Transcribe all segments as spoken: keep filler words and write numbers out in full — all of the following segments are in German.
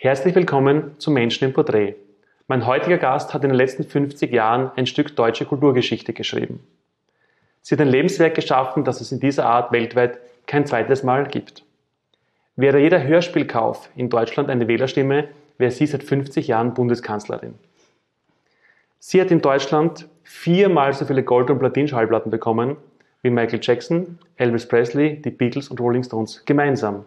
Herzlich willkommen zu Menschen im Porträt. Mein heutiger Gast hat in den letzten fünfzig Jahren ein Stück deutsche Kulturgeschichte geschrieben. Sie hat ein Lebenswerk geschaffen, das es in dieser Art weltweit kein zweites Mal gibt. Wäre jeder Hörspielkauf in Deutschland eine Wählerstimme, wäre sie seit fünfzig Jahren Bundeskanzlerin. Sie hat in Deutschland viermal so viele Gold- und Platin-Schallplatten bekommen wie Michael Jackson, Elvis Presley, die Beatles und Rolling Stones gemeinsam.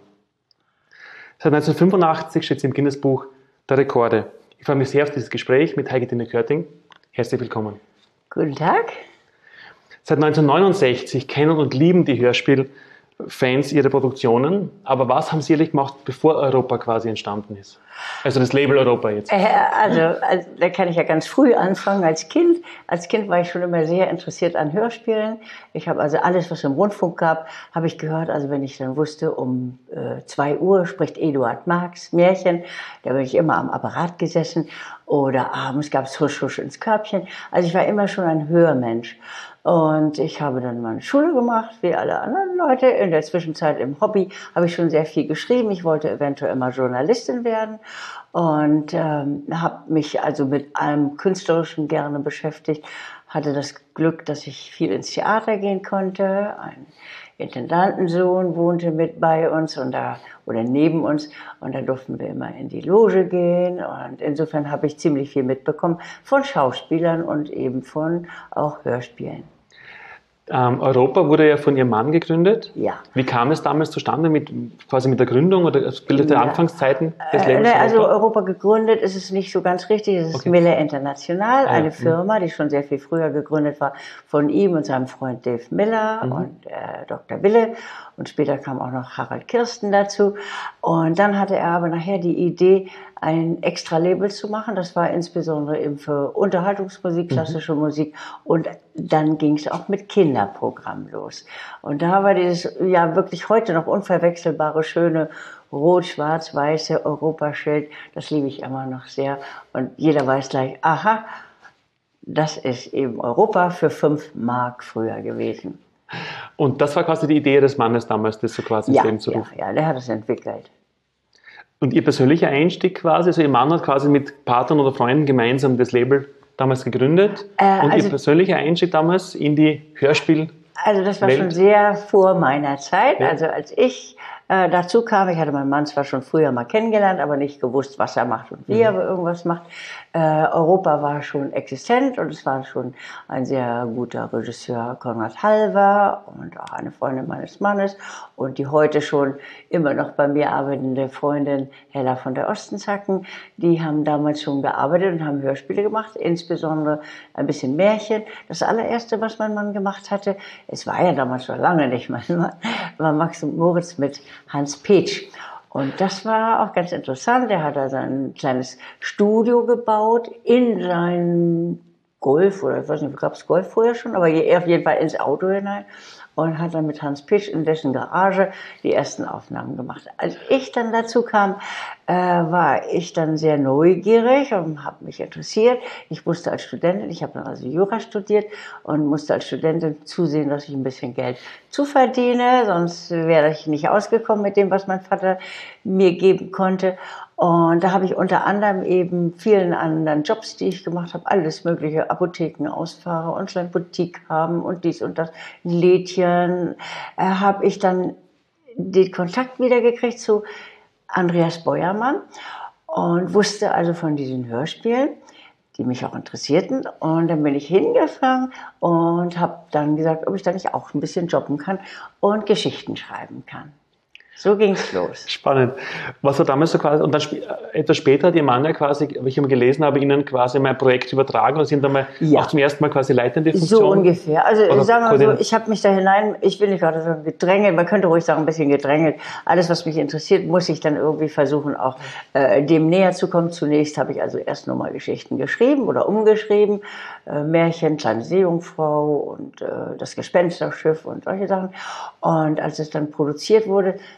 Seit neunzehnhundertfünfundachtzig steht sie im Guinness-Buch der Rekorde. Ich freue mich sehr auf dieses Gespräch mit Heike-Tine Körting. Herzlich willkommen. Guten Tag. Seit neunzehnhundertneunundsechzig kennen und lieben die Hörspielfans ihre Produktionen. Aber was haben Sie ehrlich gemacht, bevor Europa quasi entstanden ist? Also das Label Europa jetzt. Äh, also, also da kann ich ja ganz früh anfangen als Kind. Als Kind war ich schon immer sehr interessiert an Hörspielen. Ich habe also alles, was im Rundfunk gab, habe ich gehört. Also wenn ich dann wusste, um äh, zwei Uhr spricht Eduard Marx Märchen, da bin ich immer am Apparat gesessen. Oder abends gab es Husch, Husch ins Körbchen. Also ich war immer schon ein Hörmensch. Und ich habe dann meine Schule gemacht, wie alle anderen Leute. In der Zwischenzeit im Hobby habe ich schon sehr viel geschrieben. Ich wollte eventuell mal Journalistin werden und ähm, habe mich also mit allem Künstlerischen gerne beschäftigt. Hatte das Glück, dass ich viel ins Theater gehen konnte. Ein Intendantensohn wohnte mit bei uns und da oder neben uns und da durften wir immer in die Loge gehen und insofern habe ich ziemlich viel mitbekommen von Schauspielern und eben von auch Hörspielen. Ähm, Europa wurde ja von Ihrem Mann gegründet. Ja. Wie kam es damals zustande, mit, quasi mit der Gründung oder bildete ja. Anfangszeiten des Lebens? Äh, also Europa gegründet ist es nicht so ganz richtig. Es ist okay. Miller International, eine ah, ja. Firma, die schon sehr viel früher gegründet war von ihm und seinem Freund Dave Miller mhm. und äh, Doktor Wille. Und später kam auch noch Harald Kirsten dazu. Und dann hatte er aber nachher die Idee, ein extra Label zu machen. Das war insbesondere eben für Unterhaltungsmusik, klassische mhm. Musik. Und dann ging es auch mit Kinderprogrammen los. Und da war dieses ja wirklich heute noch unverwechselbare, schöne rot-schwarz-weiße Europaschild. Das liebe ich immer noch sehr. Und jeder weiß gleich, aha, das ist eben Europa für fünf Mark früher gewesen. Und das war quasi die Idee des Mannes damals, das so quasi ja, ins Leben zu rufen? Ja, ja, der hat es entwickelt. Und Ihr persönlicher Einstieg quasi, also Ihr Mann hat quasi mit Partnern oder Freunden gemeinsam das Label damals gegründet. Äh, und also, Ihr persönlicher Einstieg damals in die Hörspiel? Also das war Welt. schon sehr vor meiner Zeit. Ja. Also als ich äh, dazu kam, ich hatte meinen Mann zwar schon früher mal kennengelernt, aber nicht gewusst, was er macht und wie mhm. er irgendwas macht. Äh, Europa war schon existent und es war schon ein sehr guter Regisseur, Konrad Halver, und auch eine Freundin meines Mannes und die heute schon immer noch bei mir arbeitende Freundin Hella von der Ostenzacken. Die haben damals schon gearbeitet und haben Hörspiele gemacht, insbesondere ein bisschen Märchen. Das allererste, was mein Mann gemacht hatte, es war ja damals schon lange nicht mein Mann, war Max und Moritz mit Hans Petsch. Und das war auch ganz interessant. Er hat also ein kleines Studio gebaut in seinen Golf, oder ich weiß nicht, gab es Golf vorher schon, aber auf jeden Fall ins Auto hinein. Und hat dann mit Hans Petsch in dessen Garage die ersten Aufnahmen gemacht. Als ich dann dazu kam, äh, war ich dann sehr neugierig und habe mich interessiert. Ich musste als Studentin, ich habe dann also Jura studiert und musste als Studentin zusehen, dass ich ein bisschen Geld zuverdiene, sonst wäre ich nicht ausgekommen mit dem, was mein Vater mir geben konnte. Und da habe ich unter anderem eben vielen anderen Jobs, die ich gemacht habe, alles mögliche, Apotheken, Ausfahrer, Online-Boutique haben und dies und das, Lädchen, äh, habe ich dann den Kontakt wieder gekriegt zu Andreas Beuermann und wusste also von diesen Hörspielen, die mich auch interessierten. Und dann bin ich hingefahren und habe dann gesagt, ob ich da nicht auch ein bisschen jobben kann und Geschichten schreiben kann. So ging's los. Spannend. Was war damals so quasi, und dann etwas später hat Ihr Mann ja quasi, wie ich immer gelesen habe, Ihnen quasi mein Projekt übertragen und sind dann mal ja. auch zum ersten Mal quasi leitende Funktion? So ungefähr. Also sagen wir mal so, ich habe mich da hinein, ich will nicht gerade sagen gedrängelt, man könnte ruhig sagen ein bisschen gedrängelt. Alles, was mich interessiert, muss ich dann irgendwie versuchen, auch äh, dem näher zu kommen. Zunächst habe ich also erst nochmal Geschichten geschrieben oder umgeschrieben, äh, Märchen, Kleine Seejungfrau und äh, das Gespensterschiff und solche Sachen. Und als es dann produziert wurde,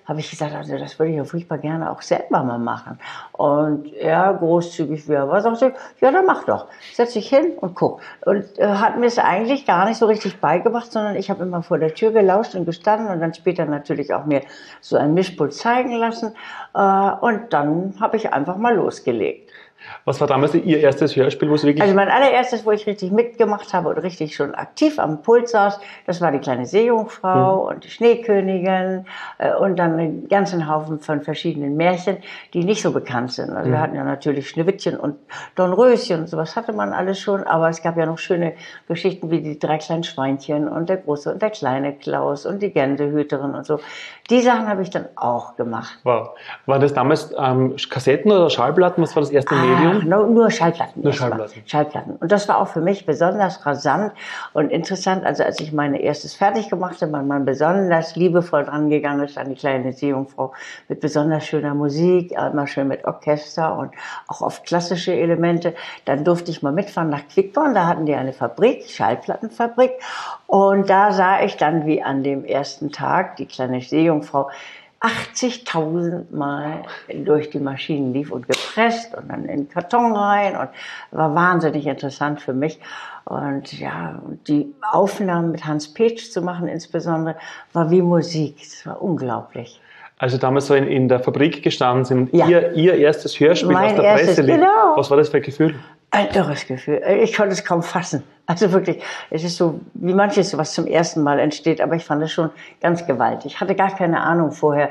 habe ich gesagt, also das würde ich ja furchtbar gerne auch selber mal machen. Und er, großzügig wie er war, sagte, ja, dann mach doch. Setz dich hin und guck. Und äh, hat mir es eigentlich gar nicht so richtig beigebracht, sondern ich habe immer vor der Tür gelauscht und gestanden und dann später natürlich auch mir so ein Mischpult zeigen lassen. Äh, und dann habe ich einfach mal losgelegt. Was war damals Ihr erstes Hörspiel, wo Sie wirklich... Also mein allererstes, wo ich richtig mitgemacht habe und richtig schon aktiv am Pult saß, das war die kleine Seejungfrau mhm. und die Schneekönigin äh, und dann einen ganzen Haufen von verschiedenen Märchen, die nicht so bekannt sind. Also mhm. wir hatten ja natürlich Schneewittchen und Dornröschen und sowas hatte man alles schon, aber es gab ja noch schöne Geschichten wie die drei kleinen Schweinchen und der große und der kleine Klaus und die Gänsehüterin und so. Die Sachen habe ich dann auch gemacht. Wow. Waren das damals ähm, Kassetten oder Schallplatten? Was war das erste ah, Medium? No, nur Schallplatten. Nur Schallplatten. Schallplatten. Und das war auch für mich besonders rasant und interessant. Also als ich meine erstes fertig gemacht habe, mein Mann besonders liebevoll dran gegangen ist an die kleine Seejungfrau mit besonders schöner Musik, immer schön mit Orchester und auch oft klassische Elemente. Dann durfte ich mal mitfahren nach Quickborn. Da hatten die eine Fabrik, Schallplattenfabrik. Und da sah ich dann, wie an dem ersten Tag die kleine Seejungfrau achtzigtausend Mal durch die Maschinen lief und gepresst und dann in den Karton rein und war wahnsinnig interessant für mich. Und ja, die Aufnahmen mit Hans Petsch zu machen insbesondere, war wie Musik. Das war unglaublich. Also damals so in, in der Fabrik gestanden sind, ja. ihr, ihr erstes Hörspiel mein aus der erstes, Presse lief. Genau. Was war das für ein Gefühl? Ein irres Gefühl. Ich konnte es kaum fassen. Also wirklich, es ist so, wie manches, was zum ersten Mal entsteht, aber ich fand es schon ganz gewaltig. Ich hatte gar keine Ahnung vorher,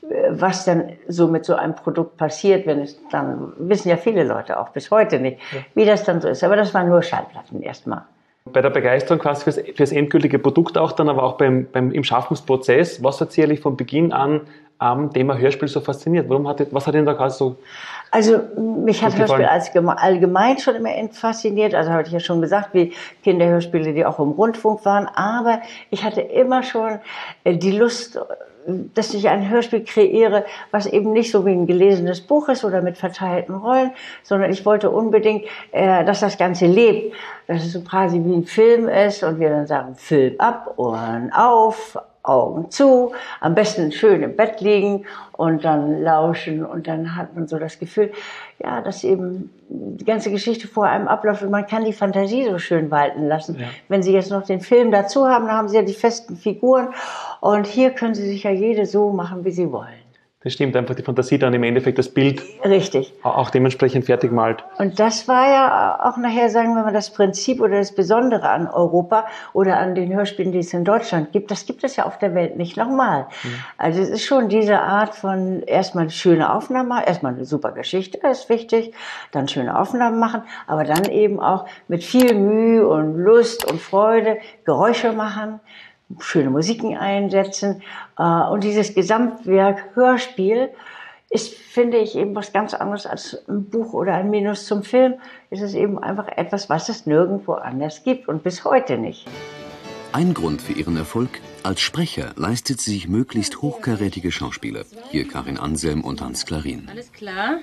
was denn so mit so einem Produkt passiert, wenn es dann, wissen ja viele Leute auch bis heute nicht, ja. wie das dann so ist. Aber das waren nur Schallplatten erstmal. Bei der Begeisterung quasi fürs, fürs endgültige Produkt auch dann, aber auch beim, beim, im Schaffensprozess, was hat Sie eigentlich von Beginn an am Thema Hörspiel so fasziniert? Warum hat, was hat Ihnen da gerade so... Also mich hat Hörspiel als allgemein schon immer fasziniert. Also habe ich ja schon gesagt, wie Kinderhörspiele, die auch im Rundfunk waren. Aber ich hatte immer schon die Lust, dass ich ein Hörspiel kreiere, was eben nicht so wie ein gelesenes Buch ist oder mit verteilten Rollen, sondern ich wollte unbedingt, dass das Ganze lebt. Dass es so quasi wie ein Film ist und wir dann sagen, Film ab, Ohren auf, Augen zu, am besten schön im Bett liegen und dann lauschen und dann hat man so das Gefühl, ja, dass eben die ganze Geschichte vor einem abläuft und man kann die Fantasie so schön walten lassen. Ja. Wenn Sie jetzt noch den Film dazu haben, dann haben Sie ja die festen Figuren und hier können Sie sich ja jede so machen, wie Sie wollen. Das stimmt, einfach die Fantasie dann im Endeffekt das Bild Richtig. auch dementsprechend fertig malt. Und das war ja auch nachher, sagen wir mal, das Prinzip oder das Besondere an Europa oder an den Hörspielen, die es in Deutschland gibt. Das gibt es ja auf der Welt nicht nochmal. Mhm. Also es ist schon diese Art von erstmal schöne Aufnahmen machen, erstmal eine super Geschichte, ist wichtig, dann schöne Aufnahmen machen, aber dann eben auch mit viel Mühe und Lust und Freude Geräusche machen, schöne Musiken einsetzen. Und dieses Gesamtwerk Hörspiel ist, finde ich, eben was ganz anderes als ein Buch oder ein Minus zum Film. Es ist eben einfach etwas, was es nirgendwo anders gibt und bis heute nicht. Ein Grund für ihren Erfolg: als Sprecher leistet sie sich möglichst hochkarätige Schauspieler. Hier Karin Anselm und Hans Klarin. Alles klar?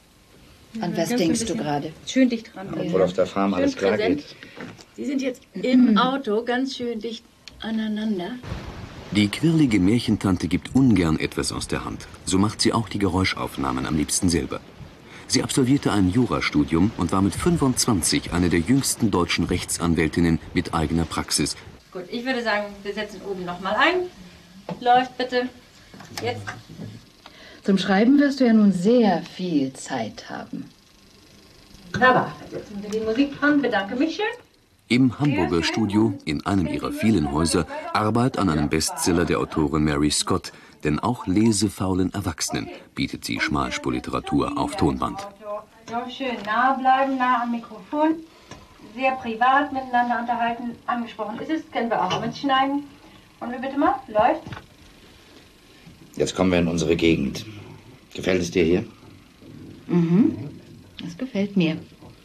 An was denkst du gerade? Schön dicht dran. Obwohl auf der Farm alles klar geht. Sie sind jetzt im Auto ganz schön dicht aneinander. Die quirlige Märchentante gibt ungern etwas aus der Hand. So macht sie auch die Geräuschaufnahmen am liebsten selber. Sie absolvierte ein Jurastudium und war mit fünfundzwanzig eine der jüngsten deutschen Rechtsanwältinnen mit eigener Praxis. Gut, ich würde sagen, wir setzen oben noch mal ein. Läuft bitte. Jetzt. Zum Schreiben wirst du ja nun sehr viel Zeit haben. Aber, setzen wir die Musik an. Bedanke mich schön. Im Hamburger Studio, in einem ihrer vielen Häuser, arbeitet an einem Bestseller der Autorin Mary Scott. Denn auch lesefaulen Erwachsenen bietet sie Schmalspurliteratur auf Tonband. So, schön nah bleiben, nah am Mikrofon. Sehr privat miteinander unterhalten. Angesprochen ist es, können wir auch mitschneiden. Und wir bitte mal, läuft. Jetzt kommen wir in unsere Gegend. Gefällt es dir hier? Mhm, das gefällt mir.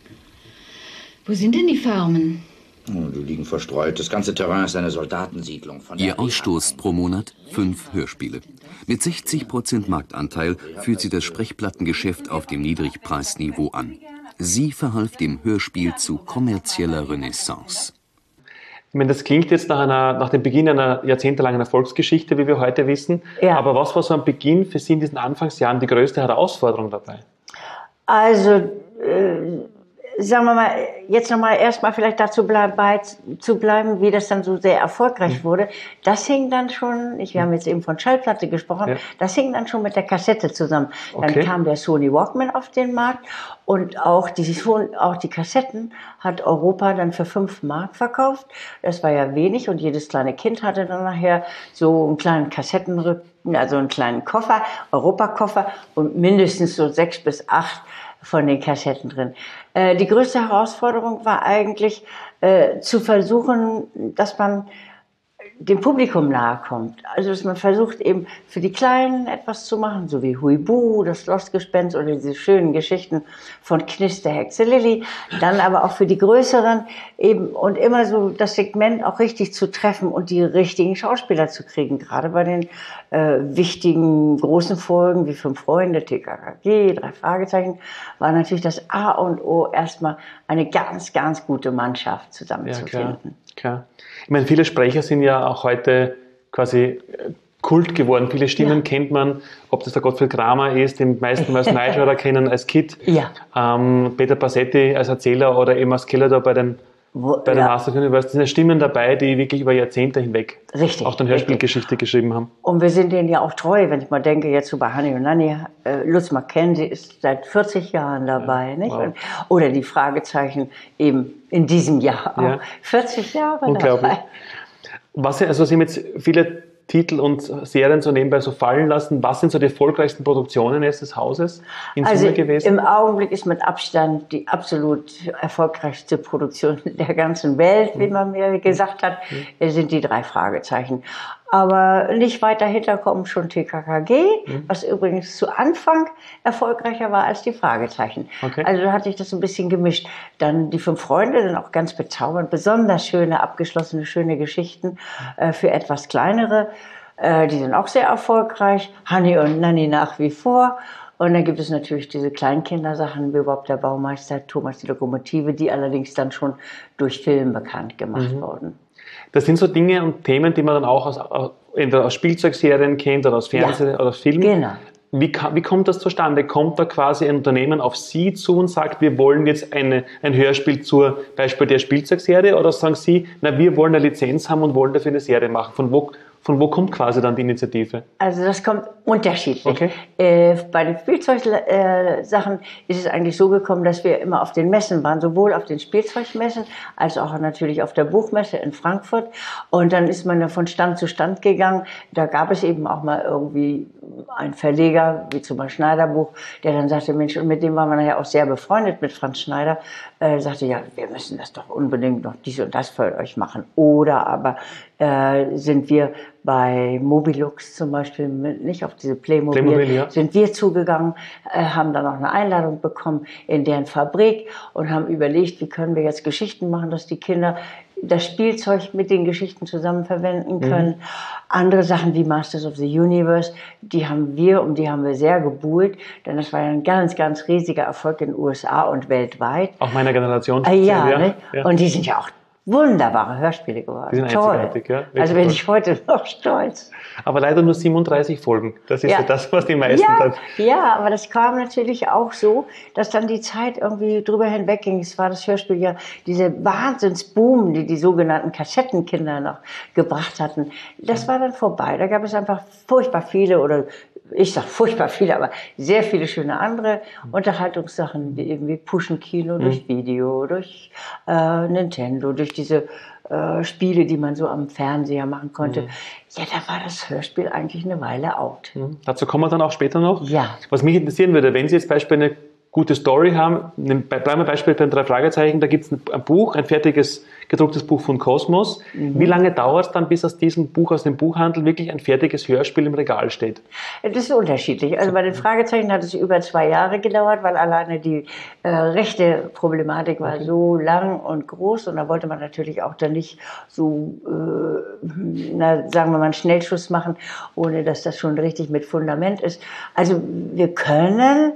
Wo sind denn die Farmen? Oh, die liegen verstreut. Das ganze Terrain ist eine Soldatensiedlung. Von Ihr Ausstoß pro Monat fünf Hörspiele. Mit sechzig Prozent Marktanteil führt sie das Sprechplattengeschäft auf dem Niedrigpreisniveau an. Sie verhalf dem Hörspiel zu kommerzieller Renaissance. Ich meine, das klingt jetzt nach, einer, nach dem Beginn einer jahrzehntelangen Erfolgsgeschichte, wie wir heute wissen. Ja. Aber was war so am Beginn für Sie in diesen Anfangsjahren die größte Herausforderung dabei? Also, äh, sagen wir mal, jetzt nochmal erstmal vielleicht dazu bleib, bei, zu bleiben, wie das dann so sehr erfolgreich mhm. wurde. Das hing dann schon, ich, wir haben jetzt eben von Schallplatte gesprochen, ja. das hing dann schon mit der Kassette zusammen. Dann okay. kam der Sony Walkman auf den Markt und auch die, auch die Kassetten hat Europa dann für fünf Mark verkauft. Das war ja wenig und jedes kleine Kind hatte dann nachher so einen kleinen Kassettenrücken, also einen kleinen Koffer, Europakoffer und mindestens so sechs bis acht von den Kassetten drin. Äh, die größte Herausforderung war eigentlich äh, zu versuchen, dass man dem Publikum nahe kommt. Also dass man versucht eben für die Kleinen etwas zu machen, so wie Huibu, das Schlossgespenst oder diese schönen Geschichten von Knis, der Hexe Lilli. Dann aber auch für die Größeren eben und immer so das Segment auch richtig zu treffen und die richtigen Schauspieler zu kriegen. Gerade bei den äh, wichtigen großen Folgen wie Fünf Freunde, T K K G, Drei Fragezeichen, war natürlich das A und O erstmal eine ganz, ganz gute Mannschaft zusammenzufinden. Ja, klar, klar. Ich meine, viele Sprecher sind ja auch heute quasi Kult geworden. Viele Stimmen ja. kennt man, ob das der Gottfried Kramer ist, den meisten als Nightcrawler kennen als Kid, ja. ähm, Peter Passetti als Erzähler oder Emma Skeletor bei den Wo, bei der ja. Master of the Universe. Das sind Stimmen dabei, die wirklich über Jahrzehnte hinweg richtig, auch dann Hörspielgeschichte geschrieben haben. Und wir sind denen ja auch treu, wenn ich mal denke, jetzt so bei Honey und Nanny, äh, Lutz McKenzie ist seit vierzig Jahren dabei, ja, nicht? Wow. Oder die Fragezeichen eben in diesem Jahr auch. Ja. vierzig Jahre Unglaublich. dabei. Was, also Sie haben jetzt viele Titel und Serien so nebenbei so fallen lassen. Was sind so die erfolgreichsten Produktionen jetzt des Hauses in also Summe gewesen? Im Augenblick ist mit Abstand die absolut erfolgreichste Produktion der ganzen Welt, wie man mir gesagt hat, mhm. sind die drei Fragezeichen. Aber nicht weit dahinter kommen schon T K K G, mhm. was übrigens zu Anfang erfolgreicher war als die Fragezeichen. Okay. Also da hat sich das ein bisschen gemischt. Dann die Fünf Freunde, dann auch ganz bezaubernd, besonders schöne, abgeschlossene, schöne Geschichten äh, für etwas kleinere. Äh, die sind auch sehr erfolgreich. Honey und Nanny nach wie vor. Und dann gibt es natürlich diese Kleinkindersachen, wie Bob der Baumeister, Thomas die Lokomotive, die allerdings dann schon durch Film bekannt gemacht mhm. wurden. Das sind so Dinge und Themen, die man dann auch aus, entweder aus Spielzeugserien kennt oder aus Fernsehen ja, oder aus Filmen. Genau. Wie, wie kommt das zustande? Kommt da quasi ein Unternehmen auf Sie zu und sagt, wir wollen jetzt eine, ein Hörspiel zur Beispiel der Spielzeugserie, oder sagen Sie, na, wir wollen eine Lizenz haben und wollen dafür eine Serie machen? Von wo, von wo kommt quasi dann die Initiative? Also das kommt unterschiedlich. Okay. Äh, bei den Spielzeugsachen äh, ist es eigentlich so gekommen, dass wir immer auf den Messen waren, sowohl auf den Spielzeugmessen als auch natürlich auf der Buchmesse in Frankfurt. Und dann ist man ja von Stand zu Stand gegangen. Da gab es eben auch mal irgendwie einen Verleger, wie zum Beispiel Schneiderbuch, der dann sagte, Mensch, und mit dem war man ja auch sehr befreundet, mit Franz Schneider, äh, sagte, ja, wir müssen das doch unbedingt noch dies und das für euch machen. Oder aber äh, sind wir bei Mobilux zum Beispiel, nicht auf diese Playmobil, Playmobil ja. sind wir zugegangen, äh, haben dann auch eine Einladung bekommen in deren Fabrik und haben überlegt, wie können wir jetzt Geschichten machen, dass die Kinder das Spielzeug mit den Geschichten zusammen verwenden können. Mhm. Andere Sachen wie Masters of the Universe, die haben wir, um die haben wir sehr gebuhlt, denn das war ja ein ganz, ganz riesiger Erfolg in den U S A und weltweit. Auch meiner Generation. Äh, ja, ja. Ne? Ja, und die sind ja auch wunderbare Hörspiele geworden. Die sind toll. Einzigartig, ja. Wirklich also bin toll. Ich heute noch stolz. Aber leider nur siebenunddreißig Folgen. Das ist ja, ja das, was die meisten ja, dann... Ja, aber das kam natürlich auch so, dass dann die Zeit irgendwie drüber hinwegging. Es war das Hörspiel ja, diese Wahnsinnsboom, die die sogenannten Kassettenkinder noch gebracht hatten. Das war dann vorbei. Da gab es einfach furchtbar viele oder ich sag furchtbar viele, aber sehr viele schöne andere Unterhaltungssachen, wie irgendwie Pushen-Kino mhm. durch Video, durch äh, Nintendo, durch diese äh, Spiele, die man so am Fernseher machen konnte. Mhm. Ja, da war das Hörspiel eigentlich eine Weile out. Mhm. Dazu kommen wir dann auch später noch. Ja. Was mich interessieren würde, wenn Sie jetzt Beispiel eine gute Story haben, bleiben wir Beispiel bei den drei Fragezeichen, da gibt es ein, ein Buch, ein fertiges gedrucktes Buch von Kosmos. Mhm. Wie lange dauert es dann, bis aus diesem Buch, aus dem Buchhandel wirklich ein fertiges Hörspiel im Regal steht? Das ist unterschiedlich. Also bei den Fragezeichen hat es über zwei Jahre gedauert, weil alleine die äh, rechte Problematik war okay. so lang und groß und da wollte man natürlich auch dann nicht so, äh, na, sagen wir mal, einen Schnellschuss machen, ohne dass das schon richtig mit Fundament ist. Also wir können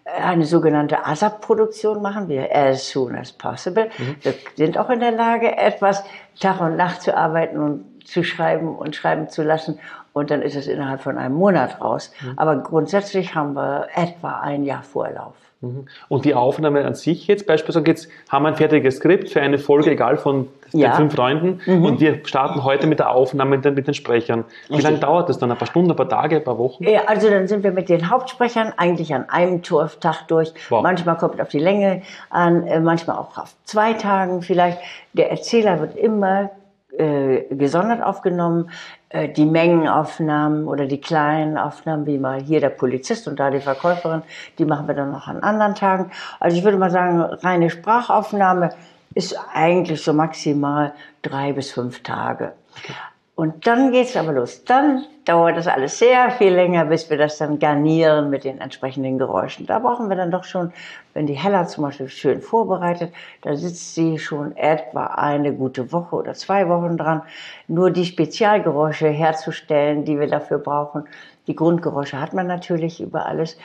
eine sogenannte ASAP-Produktion machen wir, as soon as possible. Mhm. Wir sind auch in der Lage, etwas Tag und Nacht zu arbeiten und zu schreiben und schreiben zu lassen. Und dann ist es innerhalb von einem Monat raus. Mhm. Aber grundsätzlich haben wir etwa ein Jahr Vorlauf. Und die Aufnahme an sich jetzt, beispielsweise jetzt haben wir ein fertiges Skript für eine Folge, egal von den ja. fünf Freunden, mhm. und wir starten heute mit der Aufnahme mit den, mit den Sprechern. Wie Richtig. lange dauert das dann? Ein paar Stunden, ein paar Tage, ein paar Wochen? Ja, also dann sind wir mit den Hauptsprechern eigentlich an einem Tag durch. Wow. Manchmal kommt es auf die Länge an, manchmal auch auf zwei Tagen vielleicht. Der Erzähler wird immer äh, gesondert aufgenommen. Die Mengenaufnahmen oder die kleinen Aufnahmen, wie mal hier der Polizist und da die Verkäuferin, die machen wir dann noch an anderen Tagen. Also ich würde mal sagen, reine Sprachaufnahme ist eigentlich so maximal drei bis fünf Tage. Okay. Und dann geht's aber los. Dann dauert das alles sehr viel länger, bis wir das dann garnieren mit den entsprechenden Geräuschen. Da brauchen wir dann doch schon, wenn die Hella zum Beispiel schön vorbereitet, da sitzt sie schon etwa eine gute Woche oder zwei Wochen dran, nur die Spezialgeräusche herzustellen, die wir dafür brauchen. Die Grundgeräusche hat man natürlich über alles,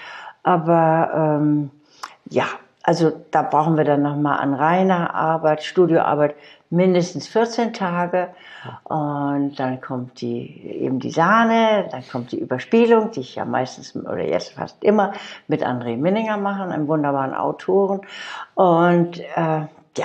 aber ähm, ja, also da brauchen wir dann nochmal an reiner Arbeit, Studioarbeit, mindestens vierzehn Tage. Und dann kommt die, eben die Sahne, dann kommt die Überspielung, die ich ja meistens oder jetzt fast immer mit André Minninger mache, einem wunderbaren Autoren. Und äh, ja,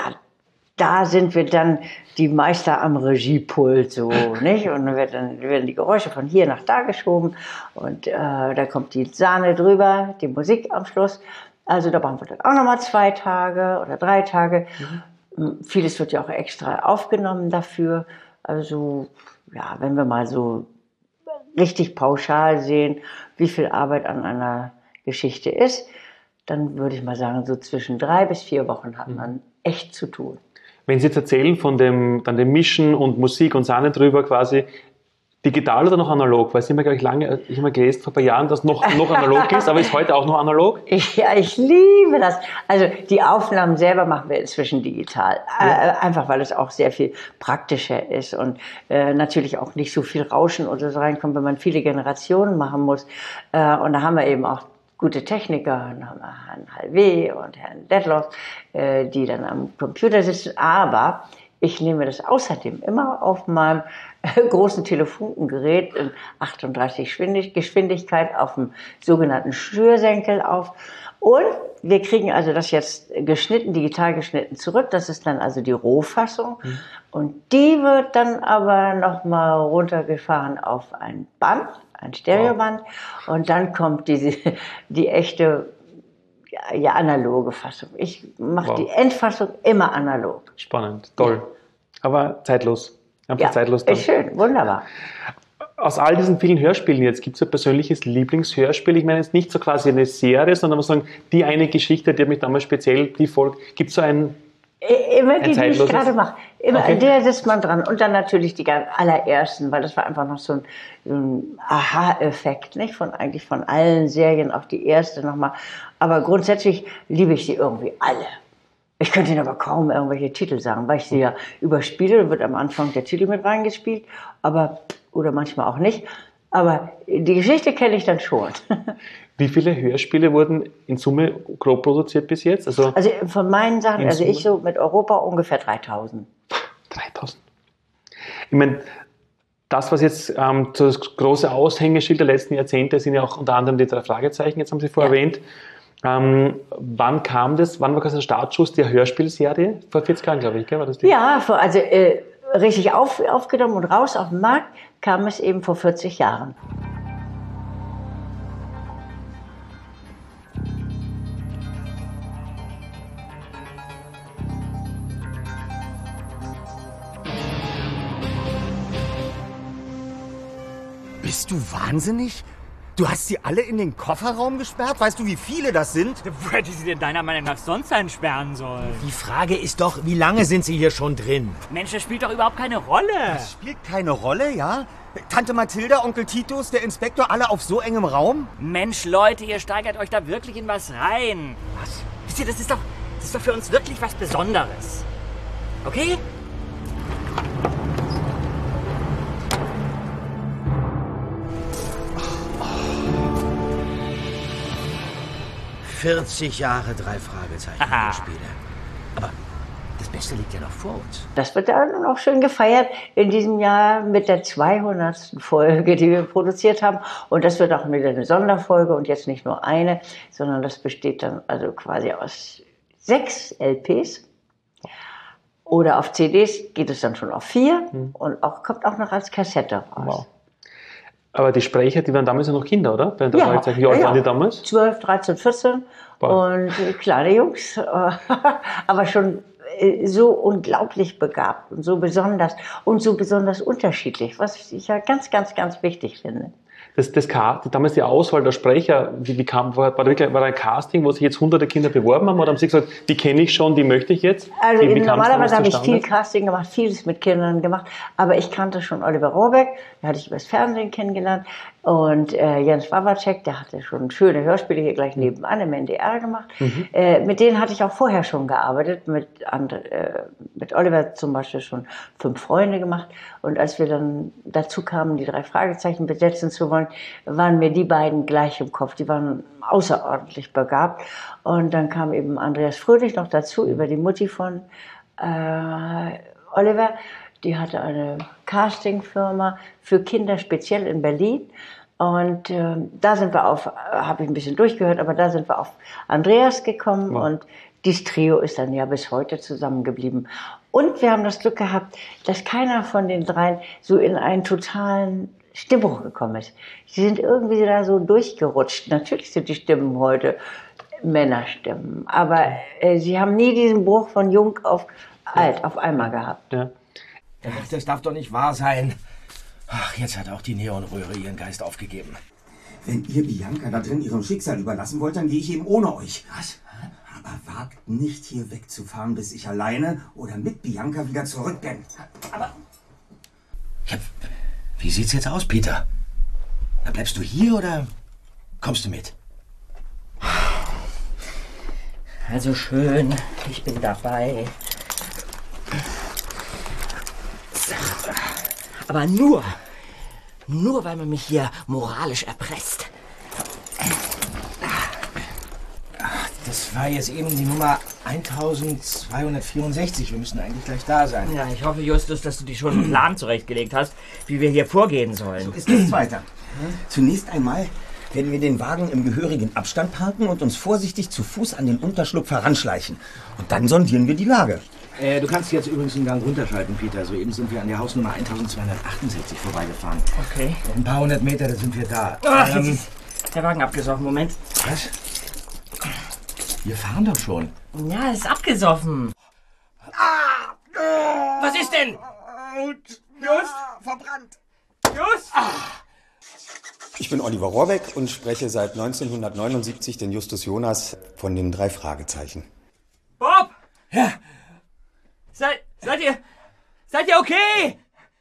da sind wir dann die Meister am Regiepult, so, nicht? Und dann wird dann werden die Geräusche von hier nach da geschoben und äh, da kommt die Sahne drüber, die Musik am Schluss. Also da brauchen wir dann auch nochmal zwei Tage oder drei Tage. Mhm. Vieles wird ja auch extra aufgenommen dafür. Also, ja, wenn wir mal so richtig pauschal sehen, wie viel Arbeit an einer Geschichte ist, dann würde ich mal sagen, so zwischen drei bis vier Wochen hat man echt zu tun. Wenn Sie jetzt erzählen von dem, dann dem Mischen und Musik und Sahne drüber quasi, digital oder noch analog? Weil es immer, glaube ich, lange, ich habe mal gelesen vor ein paar Jahren, dass noch, noch analog ist, aber ist heute auch noch analog? Ja, ich liebe das. Also die Aufnahmen selber machen wir inzwischen digital. Ja. Äh, einfach, weil es auch sehr viel praktischer ist und äh, natürlich auch nicht so viel Rauschen oder so reinkommt, wenn man viele Generationen machen muss. Äh, und da haben wir eben auch gute Techniker, dann haben wir Herrn Halvé und Herrn Detloff, äh, die dann am Computer sitzen. Aber ich nehme das außerdem immer auf meinem großen Telefunkengerät in achtunddreißig Geschwindigkeit auf dem sogenannten Schnürsenkel auf. Und wir kriegen also das jetzt geschnitten, digital geschnitten zurück. Das ist dann also die Rohfassung. Mhm. Und die wird dann aber nochmal runtergefahren auf ein Band, ein Stereoband. Wow. Und dann kommt diese, die echte, ja, ja, analoge Fassung. Ich mache wow. die Endfassung immer analog. Spannend, toll. Ja. Aber zeitlos. Einfach ja, zeitlos dann. Ist schön, wunderbar. Aus all diesen vielen Hörspielen jetzt, gibt es ein persönliches Lieblingshörspiel? Ich meine jetzt nicht so quasi eine Serie, sondern muss sagen, die eine Geschichte, die hat mich damals speziell, die Folge, gibt es so ein Immer ein die, die ich gerade mache. Immer okay. An der sitzt man dran. Und dann natürlich die allerersten, weil das war einfach noch so ein, ein Aha-Effekt, nicht? Von eigentlich von allen Serien, auch die erste nochmal. Aber grundsätzlich liebe ich sie irgendwie alle. Ich könnte Ihnen aber kaum irgendwelche Titel sagen, weil ich sie ja überspiele. Dann wird am Anfang der Titel mit reingespielt, aber, oder manchmal auch nicht. Aber die Geschichte kenne ich dann schon. Wie viele Hörspiele wurden in Summe grob produziert bis jetzt? Also, also von meinen Sachen, also Summe? Ich so mit Europa ungefähr dreitausend. dreitausend. Ich meine, das, was jetzt ähm, das große Aushängeschild der letzten Jahrzehnte sind ja auch unter anderem die drei Fragezeichen, jetzt haben Sie vorher ja. erwähnt. Ähm, wann kam das, wann war das der Startschuss der Hörspielserie? Vor vierzig Jahren, glaube ich, gell? War das die? Ja, vor, also äh, richtig auf, aufgenommen und raus auf den Markt kam es eben vor vierzig Jahren. Bist du wahnsinnig? Du hast sie alle in den Kofferraum gesperrt? Weißt du, wie viele das sind? Wo hätte sie denn deiner Meinung nach sonst einsperren sollen? Die Frage ist doch, wie lange sind sie hier schon drin? Mensch, das spielt doch überhaupt keine Rolle. Das spielt keine Rolle, ja? Tante Mathilda, Onkel Titus, der Inspektor, alle auf so engem Raum? Mensch, Leute, ihr steigert euch da wirklich in was rein. Was? Wisst ihr, das ist doch, das ist doch für uns wirklich was Besonderes. Okay? vierzig Jahre drei Fragezeichen-Hörspiele. Aber das Beste liegt ja noch vor uns. Das wird dann auch schön gefeiert in diesem Jahr mit der zweihundertsten Folge, die wir produziert haben. Und das wird auch wieder eine Sonderfolge und jetzt nicht nur eine, sondern das besteht dann also quasi aus sechs L Ps. Oder auf C Ds geht es dann schon auf vier mhm. und auch, kommt auch noch als Kassette raus. Wow. Aber die Sprecher, die waren damals ja noch Kinder, oder? Bei der ja, Fragezeichen. Wie alt ja. waren die damals? zwölf, dreizehn, vierzehn wow. und kleine Jungs. Aber schon so unglaublich begabt und so besonders und so besonders unterschiedlich, was ich ja ganz, ganz, ganz wichtig finde. Das, das, damals die Auswahl der Sprecher, wie, wie kam, war, war, da war da ein Casting, wo sich jetzt hunderte Kinder beworben haben, oder haben sie gesagt, die kenne ich schon, die möchte ich jetzt? Also wie, wie normalerweise habe ich viel Casting gemacht, vieles mit Kindern gemacht, aber ich kannte schon Oliver Rohrbeck, den hatte ich übers Fernsehen kennengelernt, und äh, Jens Wawacek, der hatte schon schöne Hörspiele hier gleich nebenan im N D R gemacht. Mhm. Äh, mit denen hatte ich auch vorher schon gearbeitet, mit, andre, äh, mit Oliver zum Beispiel schon Fünf Freunde gemacht. Und als wir dann dazu kamen, die drei Fragezeichen besetzen zu wollen, waren mir die beiden gleich im Kopf. Die waren außerordentlich begabt. Und dann kam eben Andreas Fröhlich noch dazu, über die Mutti von äh, Oliver. Die hatte eine Castingfirma für Kinder speziell in Berlin. Und äh, da sind wir auf, habe ich ein bisschen durchgehört, aber da sind wir auf Andreas gekommen wow. und dieses Trio ist dann ja bis heute zusammengeblieben. Und wir haben das Glück gehabt, dass keiner von den dreien so in einen totalen Stimmbruch gekommen ist. Sie sind irgendwie da so durchgerutscht. Natürlich sind die Stimmen heute Männerstimmen, aber äh, sie haben nie diesen Bruch von jung auf alt auf einmal gehabt. Ja. Ach, das darf doch nicht wahr sein. Ach, jetzt hat auch die Neonröhre ihren Geist aufgegeben. Wenn ihr Bianca da drin ihrem Schicksal überlassen wollt, dann gehe ich eben ohne euch. Was? Aber wagt nicht, hier wegzufahren, bis ich alleine oder mit Bianca wieder zurück bin. Aber... Ja, wie sieht's jetzt aus, Peter? Na, bleibst du hier oder kommst du mit? Also schön, ich bin dabei. Aber nur, nur weil man mich hier moralisch erpresst. Das war jetzt eben die Nummer eintausendzweihundertvierundsechzig. Wir müssen eigentlich gleich da sein. Ja, ich hoffe, Justus, dass du dir schon einen Plan zurechtgelegt hast, wie wir hier vorgehen sollen. So ist es weiter. Zunächst einmal werden wir den Wagen im gehörigen Abstand parken und uns vorsichtig zu Fuß an den Unterschlupf heranschleichen. Und dann sondieren wir die Lage. Äh, du kannst jetzt übrigens einen Gang runterschalten, Peter. Soeben sind wir an der Hausnummer eintausendzweihundertachtundsechzig vorbeigefahren. Okay. Noch ein paar hundert Meter, da sind wir da. Ach, ähm, jetzt ist der Wagen abgesoffen. Moment. Was? Wir fahren doch schon. Ja, ist abgesoffen. Ah! Was ist denn? Just? Verbrannt. Just? Ah. Ich bin Oliver Rohrbeck und spreche seit neunzehnhundertneunundsiebzig den Justus Jonas von den drei Fragezeichen. Bob! Ja? Seid, seid ihr... Seid ihr okay?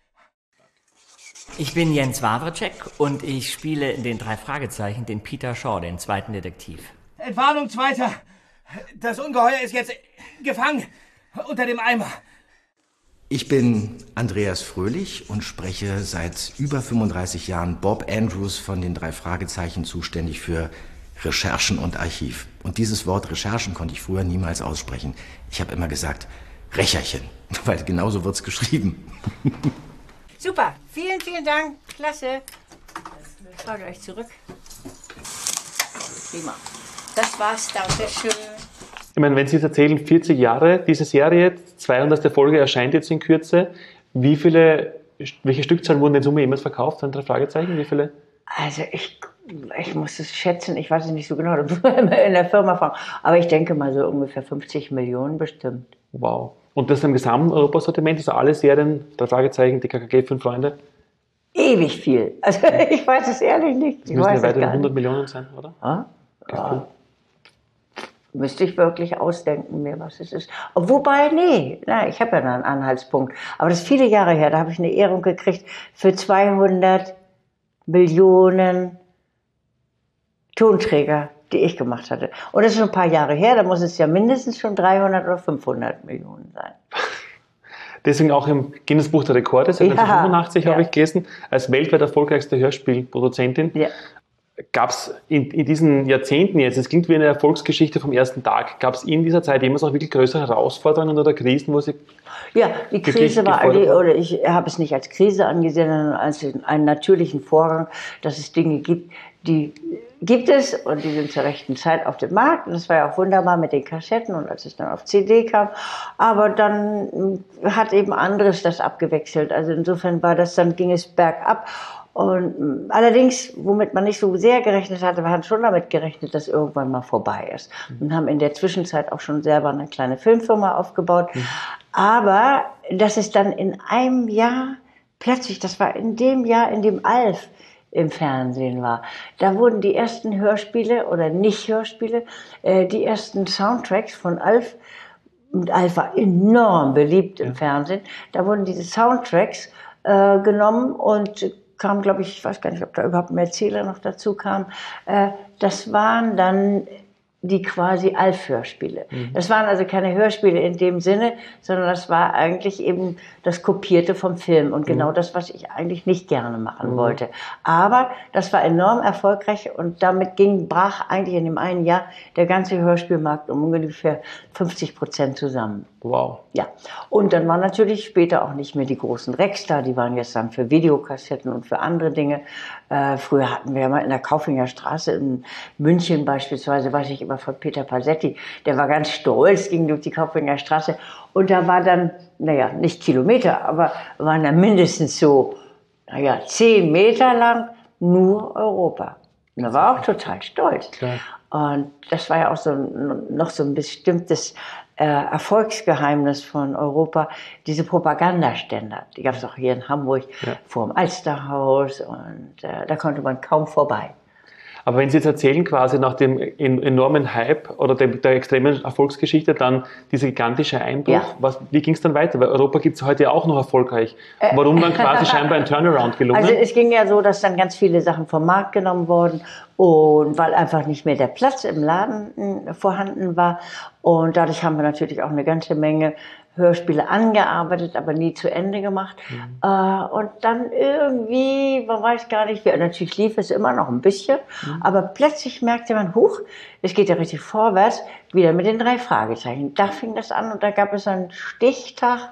Ich bin Jens Wawacek und ich spiele in den drei Fragezeichen den Peter Shaw, den zweiten Detektiv. Entwarnung, Zweiter. Das Ungeheuer ist jetzt gefangen unter dem Eimer. Ich bin Andreas Fröhlich und spreche seit über fünfunddreißig Jahren Bob Andrews von den drei Fragezeichen, zuständig für Recherchen und Archiv. Und dieses Wort Recherchen konnte ich früher niemals aussprechen. Ich habe immer gesagt Recherchen, weil genauso wird's geschrieben. Super, vielen, vielen Dank, klasse. Schaut euch zurück. Prima. Das war's, danke schön. Ich meine, wenn Sie es erzählen, vierzig Jahre, diese Serie, zweihundertste Folge erscheint jetzt in Kürze. Wie viele, welche Stückzahlen wurden in Summe jemals verkauft? Ein drei Fragezeichen, wie viele? Also ich, ich muss es schätzen, ich weiß es nicht so genau, das muss man in der Firma fragen. Aber ich denke mal so ungefähr fünfzig Millionen bestimmt. Wow. Und das im gesamten Europasortiment, also alle Serien, drei Fragezeichen, die K K G, Fünf Freunde? Ewig viel. Also ich weiß es ehrlich nicht. Das müssen ja weiter hundert Millionen sein, oder? Ah? Ja. Müsste ich wirklich ausdenken, mir was es ist. Wobei, nee, na, ich habe ja noch einen Anhaltspunkt. Aber das ist viele Jahre her, da habe ich eine Ehrung gekriegt für zweihundert Millionen Tonträger, die ich gemacht hatte. Und das ist schon ein paar Jahre her, da muss es ja mindestens schon dreihundert oder fünfhundert Millionen sein. Deswegen auch im Guinness-Buch der Rekorde, seit ja, neunzehnhundertfünfundachtzig ja. habe ich gelesen, als weltweit erfolgreichste Hörspielproduzentin. Ja. Gab es in, in diesen Jahrzehnten jetzt, es klingt wie eine Erfolgsgeschichte vom ersten Tag, gab es in dieser Zeit jemals auch wirklich größere Herausforderungen oder Krisen, wo Sie... Ja, die Krise war, eigentlich, oder ich habe es nicht als Krise angesehen, sondern als einen natürlichen Vorgang, dass es Dinge gibt, die gibt es und die sind zur rechten Zeit auf dem Markt. Und das war ja auch wunderbar mit den Kassetten und als es dann auf C D kam. Aber dann hat eben anderes das abgewechselt. Also insofern war das, dann ging es bergab. Und allerdings, womit man nicht so sehr gerechnet hatte, wir haben schon damit gerechnet, dass irgendwann mal vorbei ist. Und haben in der Zwischenzeit auch schon selber eine kleine Filmfirma aufgebaut. Mhm. Aber dass es dann in einem Jahr plötzlich, das war in dem Jahr, in dem Alf im Fernsehen war, da wurden die ersten Hörspiele oder nicht Hörspiele, äh, die ersten Soundtracks von Alf, und Alf war enorm beliebt im ja. Fernsehen, da wurden diese Soundtracks äh, genommen und kam, glaube ich, ich weiß gar nicht, ob da überhaupt ein Erzähler noch dazu kam, äh, das waren dann die quasi Alf-Hörspiele. Mhm. Das waren also keine Hörspiele in dem Sinne, sondern das war eigentlich eben das Kopierte vom Film und genau mhm. das, was ich eigentlich nicht gerne machen mhm. wollte. Aber das war enorm erfolgreich und damit ging, brach eigentlich in dem einen Jahr der ganze Hörspielmarkt um ungefähr fünfzig Prozent zusammen. Wow. Ja. Und dann waren natürlich später auch nicht mehr die großen Rex da, die waren jetzt dann für Videokassetten und für andere Dinge. Äh, früher hatten wir ja mal in der Kaufinger Straße in München beispielsweise, weiß ich immer von Peter Pasetti, der war ganz stolz, ging durch die Kaufinger Straße und da war dann, naja, nicht Kilometer, aber waren dann mindestens so, naja, zehn Meter lang nur Europa. Und da war auch total stolz. Klar. Und das war ja auch so noch so ein bestimmtes äh, Erfolgsgeheimnis von Europa, diese Propagandaständer. Die gab es auch hier in Hamburg ja. vor dem Alsterhaus und äh, da konnte man kaum vorbei. Aber wenn Sie jetzt erzählen, quasi nach dem enormen Hype oder der, der extremen Erfolgsgeschichte, dann dieser gigantische Einbruch, ja. was, wie ging es dann weiter? Weil Europa gibt es heute ja auch noch erfolgreich. Warum dann quasi scheinbar ein Turnaround gelungen? Also es ging ja so, dass dann ganz viele Sachen vom Markt genommen wurden und weil einfach nicht mehr der Platz im Laden vorhanden war. Und dadurch haben wir natürlich auch eine ganze Menge Hörspiele angearbeitet, aber nie zu Ende gemacht. Mhm. Äh, und dann irgendwie, man weiß gar nicht, wie, natürlich lief es immer noch ein bisschen, mhm. aber plötzlich merkte man, huch, es geht ja richtig vorwärts, wieder mit den drei Fragezeichen. Da fing das an und da gab es einen Stichtag,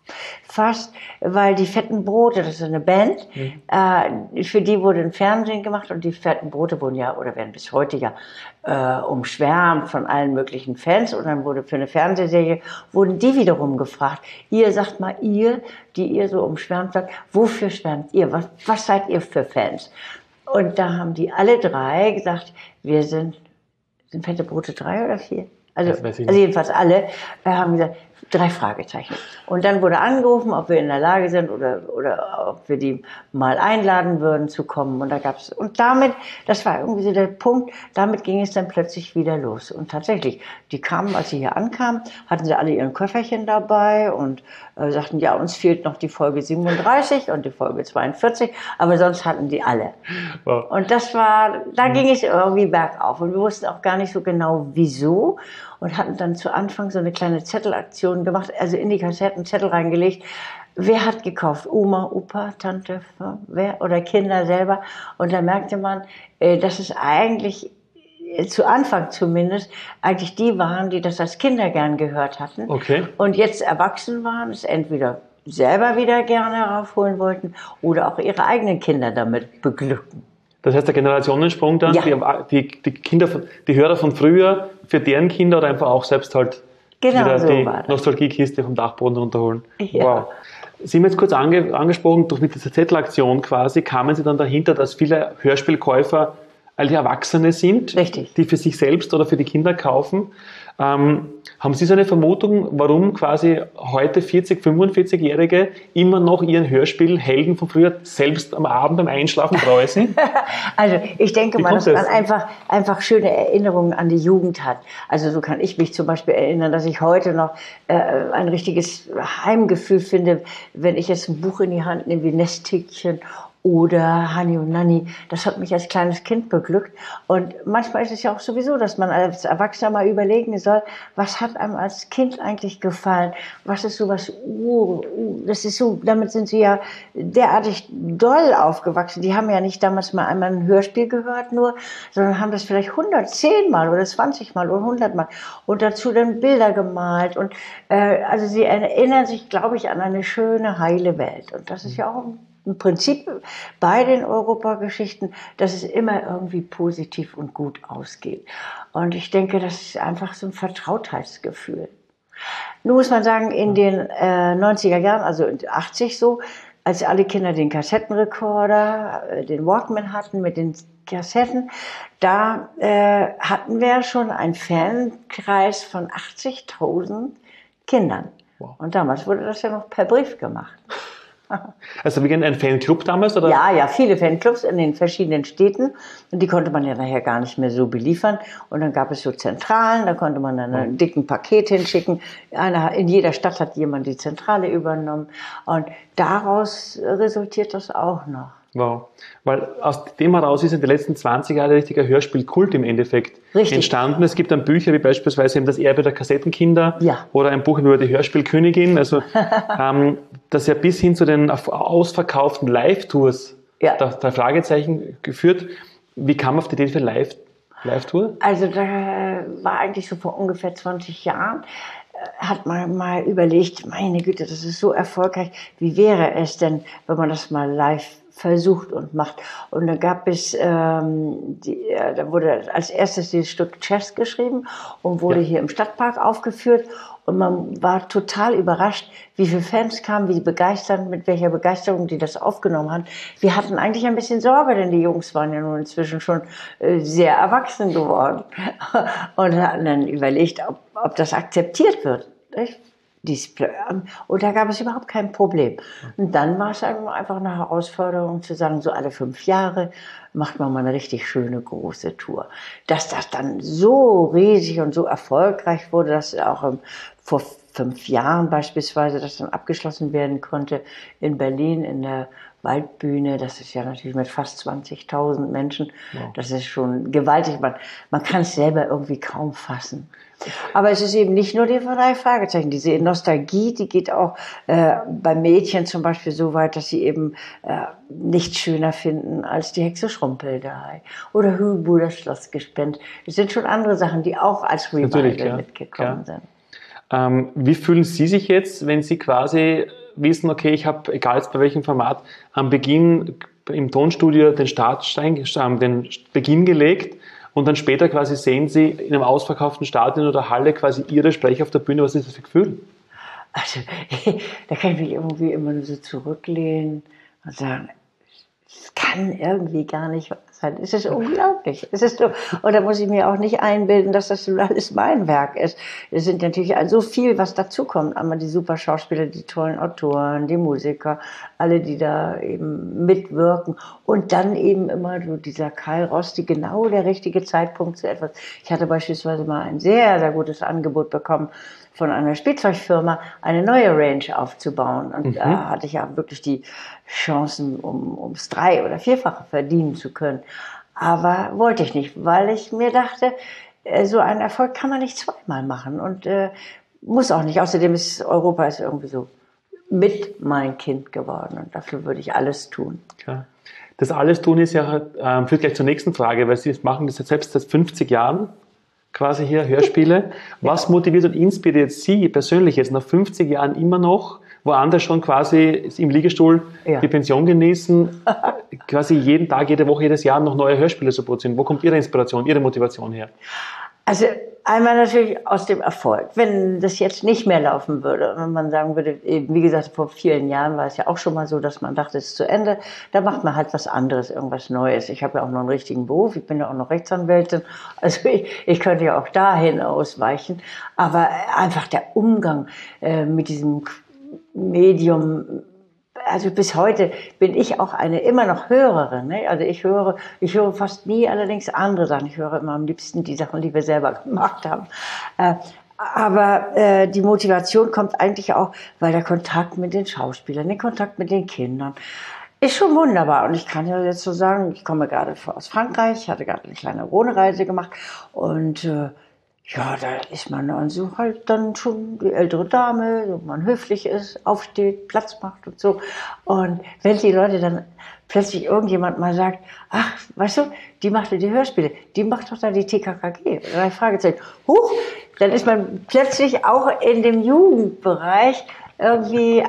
fast, weil die Fetten Brote, das ist eine Band, mhm. äh, für die wurde ein Fernsehen gemacht und die Fetten Brote wurden ja, oder werden bis heute ja äh, umschwärmt von allen möglichen Fans und dann wurde für eine Fernsehserie, wurden die wiederum gefragt, ihr sagt mal, ihr, die ihr so umschwärmt sagt, wofür schwärmt ihr, was, was seid ihr für Fans? Und da haben die alle drei gesagt, wir sind, sind Fette Brote drei oder vier? Also, also jedenfalls alle äh, haben gesagt, drei Fragezeichen. Und dann wurde angerufen, ob wir in der Lage sind oder, oder ob wir die mal einladen würden zu kommen. Und da gab's, und damit, das war irgendwie so der Punkt, damit ging es dann plötzlich wieder los. Und tatsächlich, die kamen, als sie hier ankamen, hatten sie alle ihren Köfferchen dabei und äh, sagten, ja, uns fehlt noch die Folge siebenunddreißig und die Folge zweiundvierzig, aber sonst hatten die alle. Wow. Und das war, da mhm. ging es irgendwie bergauf. Und wir wussten auch gar nicht so genau, wieso. Und hatten dann zu Anfang so eine kleine Zettelaktion gemacht, also in die Kassetten Zettel reingelegt. Wer hat gekauft? Oma, Opa, Tante, wer oder Kinder selber? Und da merkte man, dass es eigentlich, zu Anfang zumindest, eigentlich die waren, die das als Kinder gern gehört hatten. Okay. Und jetzt erwachsen waren, es entweder selber wieder gerne heraufholen wollten oder auch ihre eigenen Kinder damit beglücken. Das heißt, der Generationensprung dann, ja. die, die, die Kinder, die Hörer von früher, für deren Kinder oder einfach auch selbst halt genau wieder so die Nostalgiekiste vom Dachboden runterholen. Ja. Wow. Sie haben jetzt kurz ange, angesprochen, durch mit dieser Zettelaktion quasi kamen Sie dann dahinter, dass viele Hörspielkäufer all die Erwachsene sind, Richtig. die für sich selbst oder für die Kinder kaufen. Ähm, haben Sie so eine Vermutung, warum quasi heute vierzig-, fünfundvierzig-Jährige immer noch ihren Hörspielhelden von früher selbst am Abend beim Einschlafen träumen? Also ich denke Wie mal, dass das? man einfach, einfach schöne Erinnerungen an die Jugend hat. Also so kann ich mich zum Beispiel erinnern, dass ich heute noch äh, ein richtiges Heimgefühl finde, wenn ich jetzt ein Buch in die Hand nehme wie Nesthäkchen oder Hani und Nanni. Das hat mich als kleines Kind beglückt. Und manchmal ist es ja auch sowieso, dass man als Erwachsener mal überlegen soll, was hat einem als Kind eigentlich gefallen? Was ist sowas, uh, das ist so, damit sind sie ja derartig doll aufgewachsen. Die haben ja nicht damals mal einmal ein Hörspiel gehört nur, sondern haben das vielleicht hundertzehn Mal oder zwanzig Mal oder hundert Mal und dazu dann Bilder gemalt. Und äh, also sie erinnern sich, glaube ich, an eine schöne, heile Welt. Und das ist ja auch im Prinzip bei den Europageschichten, dass es immer irgendwie positiv und gut ausgeht. Und ich denke, das ist einfach so ein Vertrautheitsgefühl. Nun muss man sagen, in den äh, neunziger Jahren, also in achtzig so, als alle Kinder den Kassettenrekorder, äh, den Walkman hatten mit den Kassetten, da äh, hatten wir schon einen Fankreis von achtzigtausend Kindern. Wow. Und damals wurde das ja noch per Brief gemacht. Also wie ein Fanclub damals? Oder? Ja, ja, viele Fanclubs in den verschiedenen Städten. Und die konnte man ja nachher gar nicht mehr so beliefern. Und dann gab es so Zentralen, da konnte man dann einen dicken Paket hinschicken. Eine, in jeder Stadt hat jemand die Zentrale übernommen. Und daraus resultiert das auch noch. Wow. Weil aus dem heraus ist in den letzten zwanzig Jahren ein richtiger Hörspielkult im Endeffekt Richtig. entstanden. Es gibt dann Bücher wie beispielsweise eben das Erbe der Kassettenkinder ja. oder ein Buch über die Hörspielkönigin. Also ähm, das ja bis hin zu den ausverkauften Live-Tours ja. der drei Fragezeichen geführt. Wie kam man auf die Idee für Live, Live-Tour? Also da war eigentlich so vor ungefähr zwanzig Jahren, hat man mal überlegt, meine Güte, das ist so erfolgreich. Wie wäre es denn, wenn man das mal live versucht und macht? Und da gab es, ähm, die, äh, da wurde als erstes dieses Stück Chess geschrieben und wurde ja. hier im Stadtpark aufgeführt. Und man war total überrascht, wie viele Fans kamen, wie begeistert, mit welcher Begeisterung die das aufgenommen haben. Wir hatten eigentlich ein bisschen Sorge, denn die Jungs waren ja nun inzwischen schon äh, sehr erwachsen geworden. Und hatten dann überlegt, ob, ob das akzeptiert wird. Nicht? Und da gab es überhaupt kein Problem. Und dann war es einfach eine Herausforderung zu sagen, so alle fünf Jahre macht man mal eine richtig schöne große Tour. Dass das dann so riesig und so erfolgreich wurde, dass auch im, vor fünf Jahren beispielsweise das dann abgeschlossen werden konnte in Berlin in der Waldbühne, das ist ja natürlich mit fast zwanzigtausend Menschen, wow. Das ist schon gewaltig, man, man kann es selber irgendwie kaum fassen. Aber es ist eben nicht nur die drei Fragezeichen, diese Nostalgie, die geht auch äh, bei Mädchen zum Beispiel so weit, dass sie eben äh, nichts schöner finden als die Hexe Schrumpelderei oder Hubu, das Schlossgespenst. Es sind schon andere Sachen, die auch als Revival ja. mitgekommen ja. sind. Ähm, wie fühlen Sie sich jetzt, wenn Sie quasi wissen, okay, ich habe, egal jetzt bei welchem Format, am Beginn im Tonstudio den Startstein, den Beginn gelegt und dann später quasi sehen Sie in einem ausverkauften Stadion oder Halle quasi Ihre Sprecher auf der Bühne. Was ist das für ein Gefühl? Also, da kann ich mich irgendwie immer nur so zurücklehnen und sagen, es kann irgendwie gar nicht sein. Es ist unglaublich. Es ist so, und da muss ich mir auch nicht einbilden, dass das alles mein Werk ist. Es sind natürlich so viel, was dazukommt. Einmal die super Schauspieler, die tollen Autoren, die Musiker, alle, die da eben mitwirken. Und dann eben immer so dieser Kai Rosti, genau der richtige Zeitpunkt zu etwas. Ich hatte beispielsweise mal ein sehr, sehr gutes Angebot bekommen, von einer Spielzeugfirma eine neue Range aufzubauen. Und mhm. da hatte ich ja wirklich die Chancen, um ums drei- oder vierfache verdienen zu können. Aber wollte ich nicht, weil ich mir dachte, so einen Erfolg kann man nicht zweimal machen und äh, muss auch nicht. Außerdem ist Europa ist irgendwie so mit mein Kind geworden und dafür würde ich alles tun. Klar. Das alles tun ist ja, äh, führt gleich zur nächsten Frage, weil Sie machen das jetzt selbst seit fünfzig Jahren. Quasi hier Hörspiele. Was ja. motiviert und inspiriert Sie persönlich jetzt nach fünfzig Jahren immer noch, wo andere schon quasi im Liegestuhl ja. die Pension genießen, quasi jeden Tag, jede Woche, jedes Jahr noch neue Hörspiele zu produzieren? Wo kommt Ihre Inspiration, Ihre Motivation her? Also einmal natürlich aus dem Erfolg. Wenn das jetzt nicht mehr laufen würde und man sagen würde, eben, wie gesagt, vor vielen Jahren war es ja auch schon mal so, dass man dachte, es ist zu Ende, da macht man halt was anderes, irgendwas Neues. Ich habe ja auch noch einen richtigen Beruf, ich bin ja auch noch Rechtsanwältin, also ich, ich könnte ja auch dahin ausweichen, aber einfach der Umgang äh, mit diesem Medium, also bis heute bin ich auch eine immer noch Hörerin. Ne? Also ich höre, ich höre fast nie allerdings andere Sachen. Ich höre immer am liebsten die Sachen, die wir selber gemacht haben. Äh, aber äh, die Motivation kommt eigentlich auch, weil der Kontakt mit den Schauspielern, der Kontakt mit den Kindern, Ist schon wunderbar. Und ich kann ja jetzt so sagen, ich komme gerade aus Frankreich, hatte gerade eine kleine Rhone-Reise gemacht. Und äh, ja, da ist man also halt dann schon die ältere Dame, wo man höflich ist, aufsteht, Platz macht und so. Und wenn die Leute dann plötzlich irgendjemand mal sagt, ach, weißt du, die macht ja die Hörspiele, die macht doch da die T K K G. Drei Fragezeichen. Huch, dann ist man plötzlich auch in dem Jugendbereich irgendwie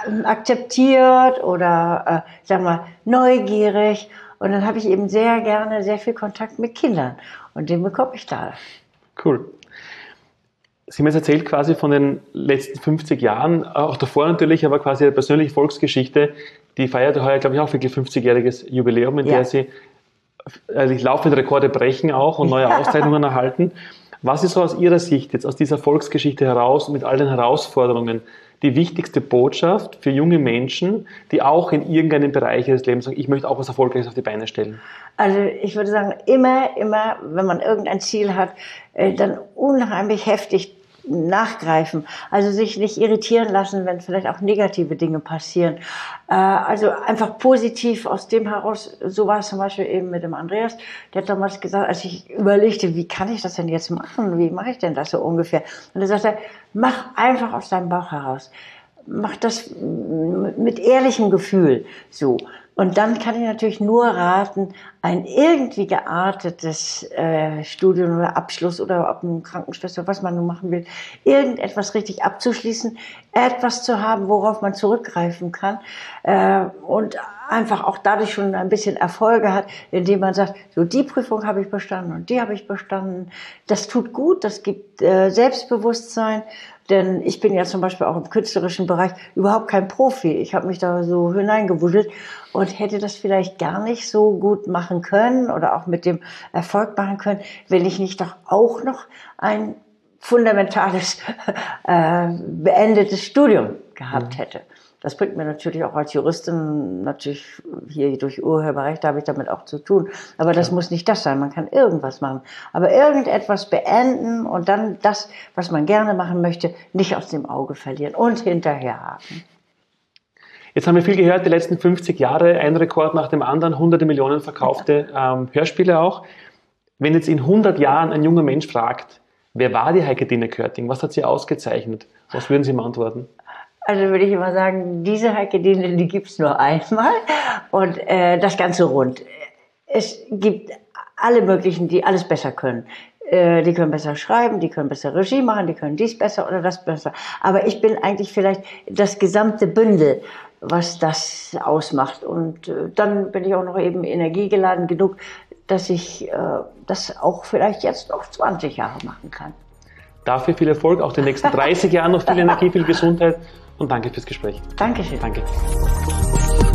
akzeptiert oder, äh, sagen wir, neugierig. Und dann habe ich eben sehr gerne sehr viel Kontakt mit Kindern. Und den bekomme ich da. Cool. Sie haben jetzt erzählt quasi von den letzten fünfzig Jahren, auch davor natürlich, aber quasi eine persönliche Volksgeschichte. Die feiert heuer, glaube ich, auch wirklich fünfzigjähriges Jubiläum, in ja. der Sie also laufende Rekorde brechen auch und neue ja. Auszeichnungen erhalten. Was ist so aus Ihrer Sicht jetzt aus dieser Volksgeschichte heraus und mit all den Herausforderungen die wichtigste Botschaft für junge Menschen, die auch in irgendeinem Bereich ihres Lebens sagen, ich möchte auch was Erfolgreiches auf die Beine stellen? Also ich würde sagen, immer, immer, wenn man irgendein Ziel hat, dann unheimlich heftig nachgreifen. Also sich nicht irritieren lassen, wenn vielleicht auch negative Dinge passieren. Also einfach positiv aus dem heraus, so war es zum Beispiel eben mit dem Andreas, der hat damals gesagt, als ich überlegte, wie kann ich das denn jetzt machen, wie mache ich denn das so ungefähr? Und er sagte, mach einfach aus deinem Bauch heraus. Mach das mit ehrlichem Gefühl, so. Und dann kann ich natürlich nur raten, ein irgendwie geartetes äh, Studium oder Abschluss oder ob eine Krankenschwester, was man nun machen will, irgendetwas richtig abzuschließen, etwas zu haben, worauf man zurückgreifen kann äh, und einfach auch dadurch schon ein bisschen Erfolge hat, indem man sagt, so die Prüfung habe ich bestanden und die habe ich bestanden. Das tut gut, das gibt äh, Selbstbewusstsein. Denn ich bin ja zum Beispiel auch im künstlerischen Bereich überhaupt kein Profi. Ich habe mich da so hineingewuschelt und hätte das vielleicht gar nicht so gut machen können oder auch mit dem Erfolg machen können, wenn ich nicht doch auch noch ein fundamentales, äh, beendetes Studium gehabt hätte. Das bringt mir natürlich auch als Juristin, natürlich hier durch Urheberrecht, da habe ich damit auch zu tun. Aber das ja. muss nicht das sein, man kann irgendwas machen. Aber irgendetwas beenden und dann das, was man gerne machen möchte, nicht aus dem Auge verlieren und hinterherhaken. Jetzt haben wir viel gehört, die letzten fünfzig Jahre, ein Rekord nach dem anderen, hunderte Millionen verkaufte ähm, Hörspiele auch. Wenn jetzt in hundert Jahren ein junger Mensch fragt, wer war die Heike-Dine Körting, was hat sie ausgezeichnet, was würden Sie ihm antworten? Also würde ich immer sagen, diese Heike-Dine, die gibt's nur einmal und äh, das Ganze rund. Es gibt alle möglichen, die alles besser können. Äh, die können besser schreiben, die können besser Regie machen, die können dies besser oder das besser. Aber ich bin eigentlich vielleicht das gesamte Bündel, was das ausmacht. Und äh, dann bin ich auch noch eben energiegeladen genug, dass ich äh, das auch vielleicht jetzt noch zwanzig Jahre machen kann. Dafür viel Erfolg, auch die nächsten dreißig Jahren noch viel Energie, viel Gesundheit und danke fürs Gespräch. Dankeschön. Danke.